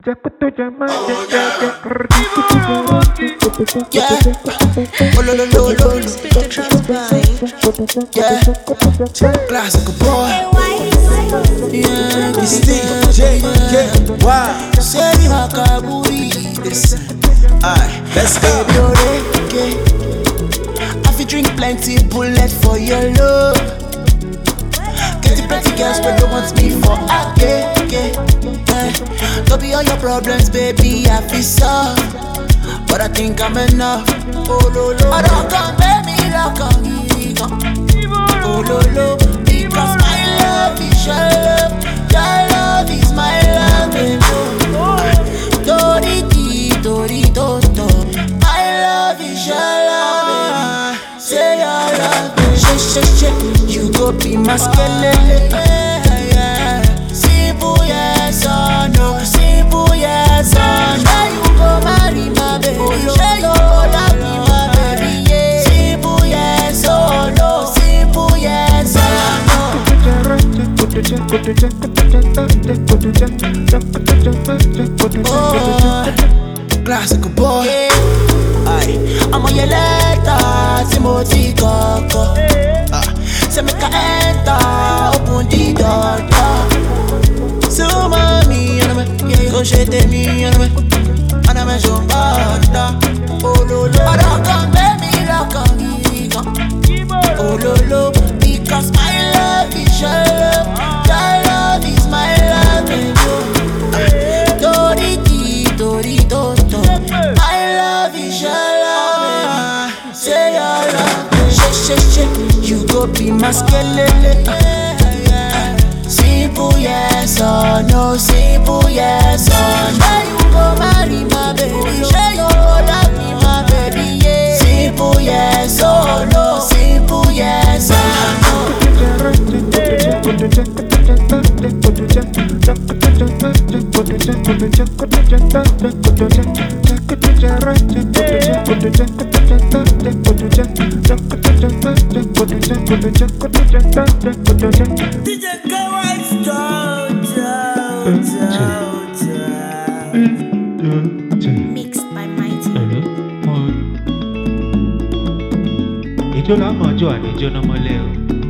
Yeah. Oh, lo, lo, lo, lo. Yeah. Classical boy. Yeah, this DJ. Yeah. Wow. Say Makaburi. Listen. Alright, let's go. Okay. I fi drink plenty bullet for your love. Get the pretty girls but don't want me for don't be all your problems, baby, I feel soft. But I think I'm enough. Oh, lo, lo. I don't come, baby, lock on me. Oh, lo, lo. Because my love is your love. Your love is my love, baby. Dori, dori, do, do. My love is your love, baby. Say your love, baby. Shit, you go be my skeleton. Simple yes or no. Simple yes or no. Say you go marry my baby. Say you go love me, my baby. Yeah. Simple yes or no. Simple yes or no. Oh, classical boy. Aye, I'm on your letter, Timothy Coco. Say make I enter, open the door. So mommy, go shake me, and I'm a jumbo. Oh lo lo, I don't come, baby, lock on me. Oh lo lo, because my love is your love. Your love is my love, baby. Dori, dori, do, do. My love is your love. Say your love. Shit, you go be my skeleton. Simple yes or no, simple yes or no. Say you go marry my baby. Say you go love me, my baby. Yeah. Simple yes or no, simple yes or no. DJ K-Wise, mixed by Mighty. Ijo la mojo ani ijo no mole o.